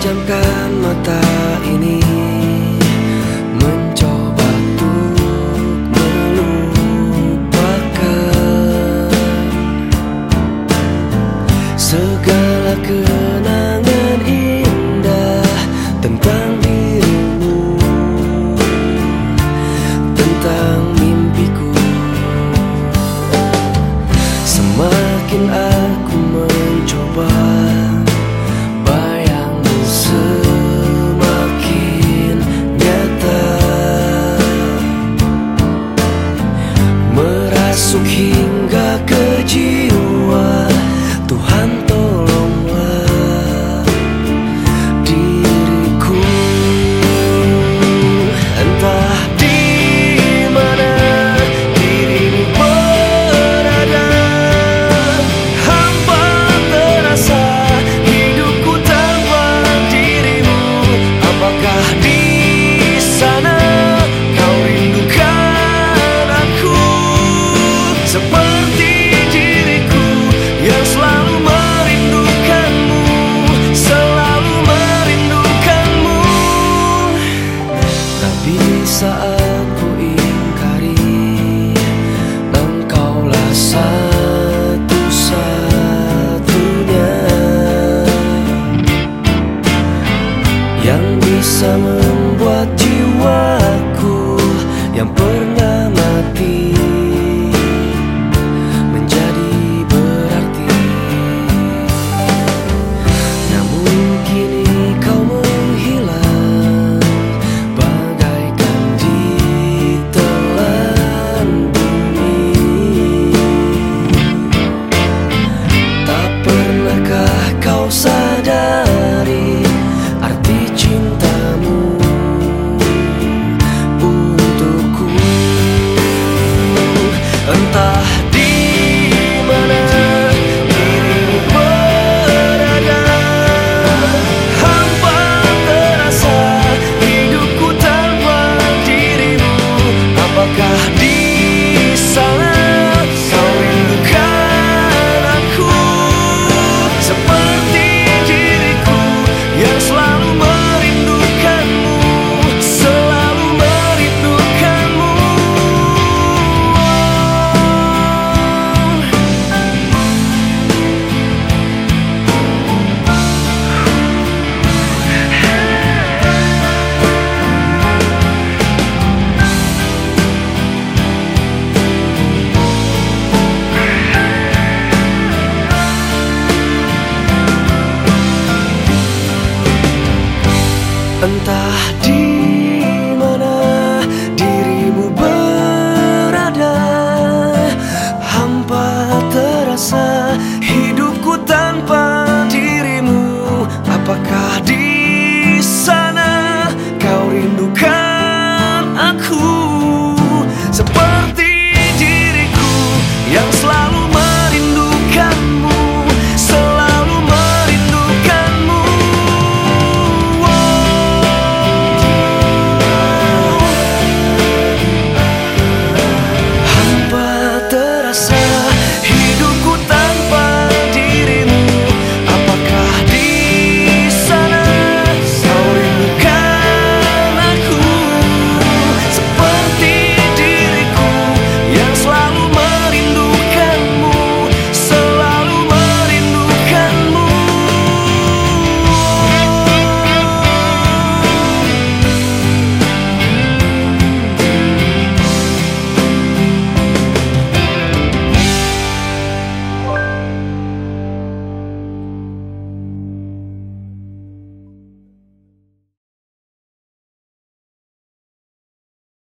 Pejamkan mata ini, mencoba untuk melupakan segala kenangan indah tentang dirimu, tentang mimpiku. Semakin aku mencoba, bayangmu semakin nyata, merasuk hingga ke jiwa. Tuhan tolonglah diriku, entah di mana dirimu berada. Hampa terasa hidupku tanpa dirimu. Apakah di sana kau rindukan aku seperti diriku yang selalu merindukanmu, selalu merindukanmu. Tak bisa aku ingkari, engkaulah satu-satunya yang bisa membuat jiwaku yang pernah mati menjadi berarti. Namun kini kau menghilang bagaikan ditelan bumi. Tak pernahkah kau sadari arti cintamu untukku? Entah di mana dirimu berada, hampa terasa hidupku tanpa dirimu. Apakah di sana kau rindukan aku seperti diriku yang selalu merindukanmu, selalu merindukanmu. Entah di